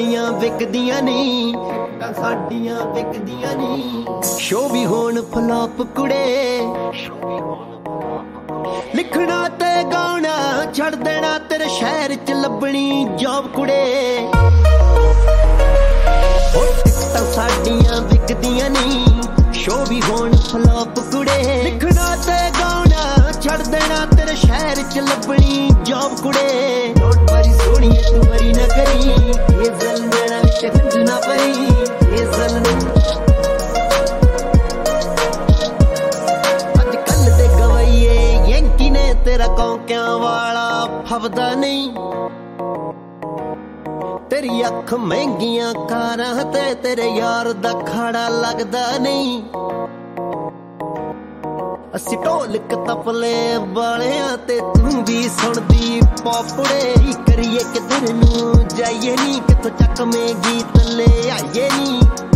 ਸਾਡੀਆਂ ਵਿਕਦੀਆਂ ਨਹੀਂ, ਸਾਡੀਆਂ ਵਿਕਦੀਆਂ ਨਹੀਂ। ਸ਼ੋ ਵੀ ਹੋਣ ਫਲਾਪ ਕੁੜੇ, ਲਿਖਣਾ ਤੇ ਗਾਉਣਾ ਛੱਡ ਦੇਣਾ, ਤੇਰੇ ਸ਼ਹਿਰ ਚ ਲੱਭਣੀ ਜੌਬ ਕੁੜੇ। ਟਿਕਟਾਂ ਸਾਡੀਆਂ ਵਿਕਦੀਆਂ ਨਹੀਂ, ਸ਼ੋ ਵੀ ਹੋਣ ਫਲਾਪ ਕੁੜੇ, ਲਿਖਣਾ ਤੇ ਗਾਉਣਾ ਛੱਡ ਦੇਣਾ, ਤੇਰੇ ਸ਼ਹਿਰ ਚ ਲੱਭਣੀ ਜੌਬ ਕੁੜੇ। ਨੋਟ ਮਾਰੀ ਸੋਹਣੀਏ ਤੂੰ ਮਰੀ ਨਾ ਕਰੀ, ਇਹ ਜ਼ਲ ਮੇਰਾ ਵਿੱਚ ਹੰਝ ਨਾ ਪਈ, ਇਹ ਜ਼ਲ ਅੱਜ ਕੱਲ ਦੇ ਗਵਾਈਏ ਯੈਂਕੀ ਨੇ, ਤੇਰਾ ਕੌਂਕਿਆਂ ਵਾਲਾ ਫੱਬਦਾ ਨਹੀਂ। ਤੇਰੀ ਅੱਖ ਮਹਿੰਗੀਆਂ ਕਾਰਾਂ ਤੇ ਤੇਰੇ ਯਾਰ ਦਾ ਖਾੜਾ ਲੱਗਦਾ ਨਹੀਂ। ਅਸੀਂ ਢੋਲਕ ਤਪਲੇ ਵਾਲਿਆਂ ਤੇ ਤੂੰ ਵੀ ਸੁਣਦੀ ਪੋਪੜੇ। ਕਰੀਏ ਕਿਧਰ ਨੂੰ ਜਾਈਏ ਨੀ, ਕਿਥੋਂ ਚੱਕਵੇਂ ਗੀਤ ਲੈ ਆਈਏ ਨੀ।